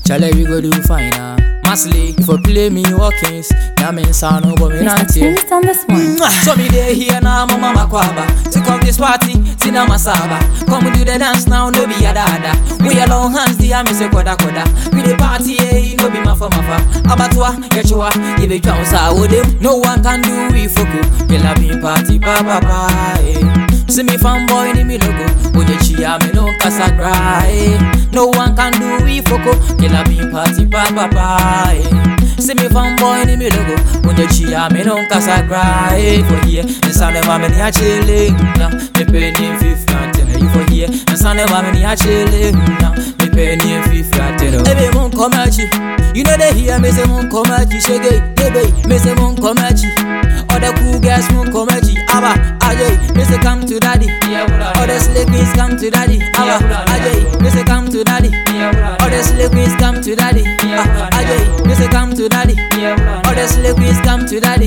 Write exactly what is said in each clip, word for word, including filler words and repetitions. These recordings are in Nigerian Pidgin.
Charlie, we go do fine now. Massly, if you play me walkings, that means I know but me not Mister Twist on this one. So me dey here now, mama makwaba. Take off this party, tina masaba. Come do the dance now, no be a dada. We alone hands, the army say koda koda. We the party, eh, no be mafa mafa. Abatwa, yechua, if it counts out with him, no one can do we fuku. Killa me party, pa pa pa, eh. See me fanboy ni me logo. Oje chia me no casa cry. No one can do we fuku. Killa me party, pa pa pa, eh. See me fanboy ni me logo. Oje chia me no casa cry. For here, the sound of me a chilling. Me penny fifty and you for here. The sound of me a chilling. Me penny fifty and Ebe mon komachi. You know they hear me say mon komachi. Shege, ebe, me say mon komachi. Other cool girls mon komachi. Aba, ajay, me say come to daddy. Other slay queens come to daddy. Aba, ajay, me say come to daddy. Other slay queens come to daddy. Ajay, me say come to daddy. Other slay queens come to daddy.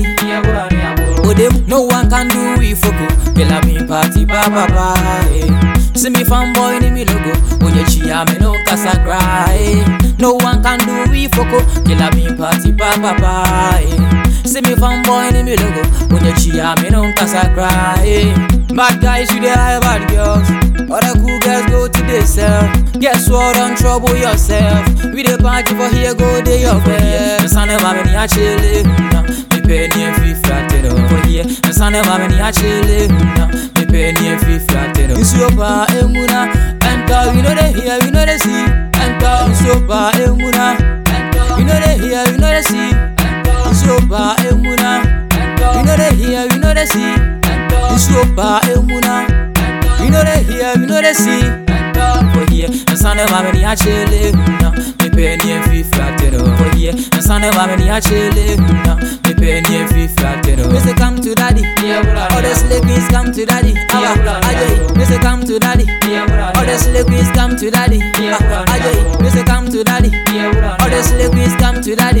Oh them, no one can do we fuku. Killa me party pa pa pa. See me fanboy ni me logo. Oje chia me no casa cry. No one can do we fuku. Killa me party pa pa pa. See me fanboy ni me logo. Oje chia me no casa cry. Bad guys you dey high bad girls. Other cool girls go to the cell. Guess what? Don't trouble yourself. We dey party for here, go dey your bed. The sound of me a chilling. Me penny and fifty atero for here. The sound of me a chilling. Me penny and fifty atero. It's your pa emuna. Enter, you know they hear, you know they see. Enter, it's your pa emuna. You know they hear, you know they see. It's your pa emuna. You know they hear, you know they see. It's your pa emuna. You know they hear, you know they see. For here, the sound of me a chilling. Me penny and fifty atero for here. The sound of me a chilling. Me penny and fifty atero. Me say come to daddy. All the slay queens come to daddy. Ajay, me say come to daddy. All the slay queens come to daddy. Ajay, me say come to daddy. All the slay queens come to daddy.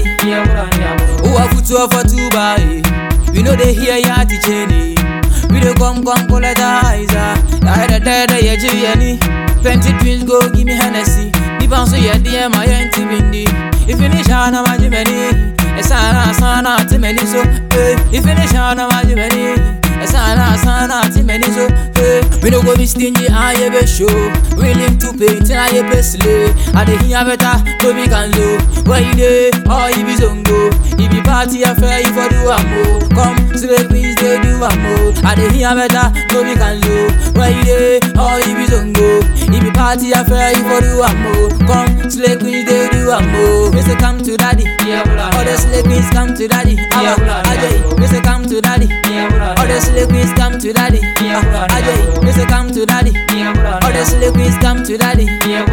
Who a foot for two by? We know they hear ya teaching. We dey come come collect eyes. I had a dead yeah Jenny. Plenty twins go give me Hennessy. The bounce yeah D M I ain't bindi. If finish on a magic many. Esana sana ti many so. If finish on a magic many. Esana sana ti many so. We no go be stingy I be show. Willing to pay till I be slay. I dey hear better no be can low. Where you dey? Oh you be zongo. You be party affair you for do a mo. Come slay queens they do a mo. I dey hear better no be can low. Where you dey? Oh you be zongo. You be party affair you for do a mo. Come slay queens they do a mo. Me say come to daddy. All the slay queens come to daddy. Ajay, me say come to daddy. All the slay queens come to daddy. Ajay, me say come to daddy. All the slay queens come to daddy.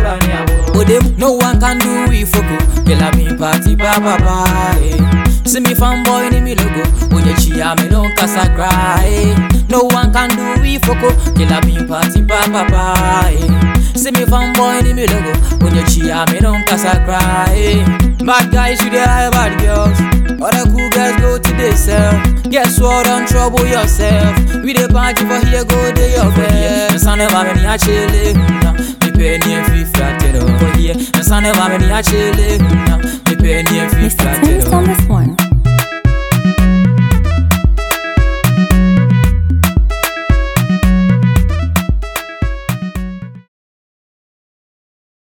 Oh them, no one can do we fuku. Killa me party pa pa pa. See me fanboy ni me logo. Oje chia me no casa cry. No one can do we fuku. Killa me party pa pa pa. See me fanboy ni me logo. Oje chia me no casa cry. Bad guys you dey high bad girls. Other cool girls go to the cell. Guess what? Don't trouble yourself. We dey party for here, go dey your bed. The sound of me a chilling. Me penny and fifty atero for here. The sound of me a chilling. Me penny and fifty atero.